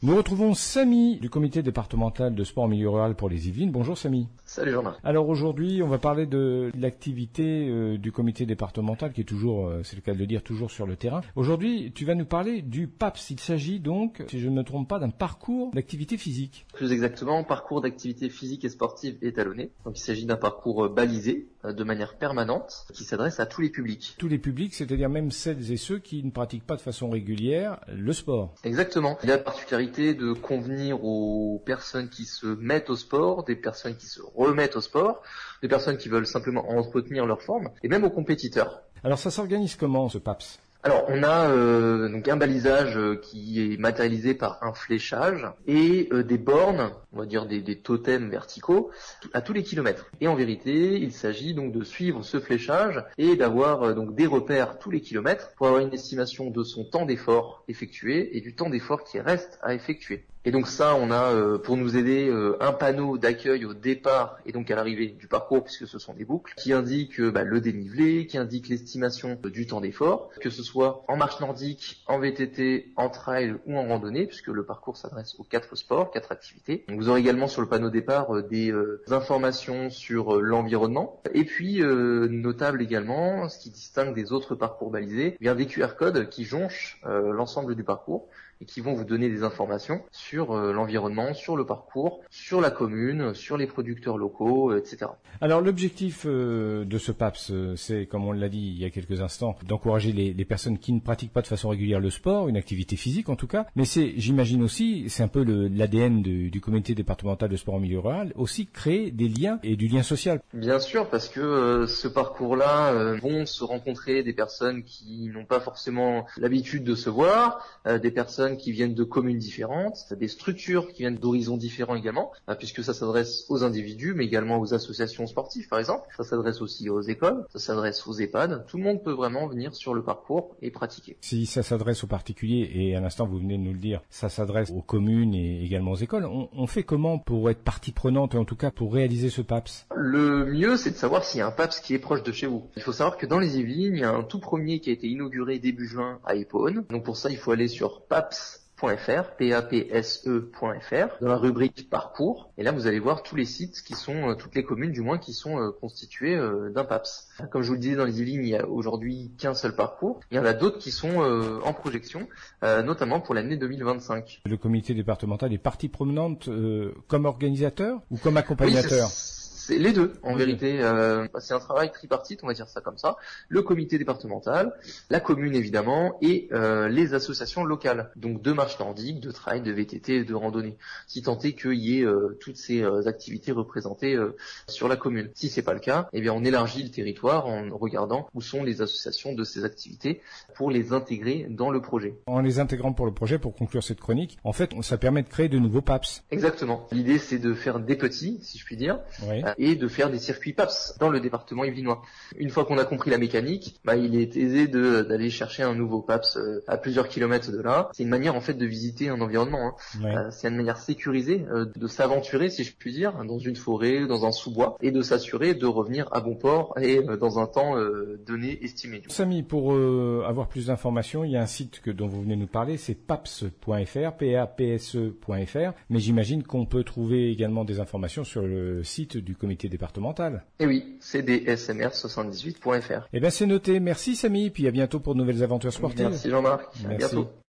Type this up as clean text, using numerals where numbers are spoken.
Nous retrouvons Samy du comité départemental de sport en milieu rural pour les Yvelines. Bonjour Samy. Salut Jean-Marc. Alors aujourd'hui, on va parler de l'activité du comité départemental qui est toujours, c'est le cas de le dire, toujours sur le terrain. Aujourd'hui, tu vas nous parler du PAPS. Il s'agit donc, si je ne me trompe pas, d'un parcours d'activité physique. Plus exactement, parcours d'activité physique et sportive étalonné. Donc il s'agit d'un parcours balisé de manière permanente qui s'adresse à tous les publics. Tous les publics, c'est-à-dire même celles et ceux qui ne pratiquent pas de façon régulière le sport. Exactement. Il y a la particularité de convenir aux personnes qui se mettent au sport, des personnes qui se remettent au sport, des personnes qui veulent simplement entretenir leur forme, et même aux compétiteurs. Alors ça s'organise comment ce PAPS ? Alors on a donc un balisage qui est matérialisé par un fléchage et des bornes, on va dire des totems verticaux à tous les kilomètres. Et en vérité, il s'agit donc de suivre ce fléchage et d'avoir donc des repères tous les kilomètres pour avoir une estimation de son temps d'effort effectué et du temps d'effort qui reste à effectuer. Et donc ça, on a pour nous aider un panneau d'accueil au départ et donc à l'arrivée du parcours, puisque ce sont des boucles, qui indiquent le dénivelé, qui indique l'estimation du temps d'effort, que ce soit en marche nordique, en VTT, en trail ou en randonnée, puisque le parcours s'adresse aux 4 sports, 4 activités. Donc vous aurez également sur le panneau départ des informations sur l'environnement. Et puis, notable également, ce qui distingue des autres parcours balisés, bien des QR codes qui jonchent l'ensemble du parcours et qui vont vous donner des informations sur l'environnement, sur le parcours, sur la commune, sur les producteurs locaux, etc. Alors l'objectif de ce PAPS, c'est, comme on l'a dit il y a quelques instants, d'encourager les personnes qui ne pratiquent pas de façon régulière le sport, une activité physique en tout cas, mais c'est, j'imagine aussi, c'est un peu l'ADN du comité départemental de sport en milieu rural, aussi créer des liens et du lien social. Bien sûr, parce que ce parcours-là vont se rencontrer des personnes qui n'ont pas forcément l'habitude de se voir, des personnes qui viennent de communes différentes, des structures qui viennent d'horizons différents également, puisque ça s'adresse aux individus, mais également aux associations sportives par exemple. Ça s'adresse aussi aux écoles, ça s'adresse aux EHPAD. Tout le monde peut vraiment venir sur le parcours et pratiquer. Si ça s'adresse aux particuliers, et à l'instant vous venez de nous le dire, ça s'adresse aux communes et également aux écoles, on fait comment pour être partie prenante, en tout cas pour réaliser ce PAPS ? Le mieux, c'est de savoir s'il y a un PAPS qui est proche de chez vous. Il faut savoir que dans les Yvelines, il y a un tout premier qui a été inauguré début juin à Épône. Donc pour ça, il faut aller sur papse.fr, papse.fr, dans la rubrique parcours. Et là, vous allez voir tous les sites qui sont, toutes les communes du moins, qui sont constituées d'un PAPS. Comme je vous le disais, dans les Yvelines, il y a aujourd'hui qu'un seul parcours. Il y en a d'autres qui sont en projection, notamment pour l'année 2025. Le comité départemental est partie prenante comme organisateur ou comme accompagnateur ? Oui, c'est les deux, en vérité. C'est un travail tripartite, on va dire ça comme ça. Le comité départemental, la commune évidemment, et les associations locales. Donc de marche nordique, de trail, de VTT et de randonnée. Si tant est qu'il y ait toutes ces activités représentées sur la commune. Si c'est pas le cas, eh bien on élargit le territoire en regardant où sont les associations de ces activités pour les intégrer dans le projet. En les intégrant pour le projet, pour conclure cette chronique, en fait, ça permet de créer de nouveaux PAPS. Exactement. L'idée, c'est de faire des petits, si je puis dire. Oui. Et de faire des circuits PAPS dans le département yvelinois. Une fois qu'on a compris la mécanique, il est aisé d'aller chercher un nouveau PAPS à plusieurs kilomètres de là. C'est une manière en fait de visiter un environnement. Oui. C'est une manière sécurisée de s'aventurer, si je puis dire, dans une forêt, dans un sous-bois, et de s'assurer de revenir à bon port et dans un temps donné, estimé. Samy, pour avoir plus d'informations, il y a un site dont vous venez de nous parler, c'est papse.fr, papse.fr, mais j'imagine qu'on peut trouver également des informations sur le site du comité départemental. Et oui, c'est dsmr78.fr. Eh bien c'est noté, merci Samy, puis à bientôt pour de nouvelles aventures sportives. Merci Jean-Marc, à bientôt.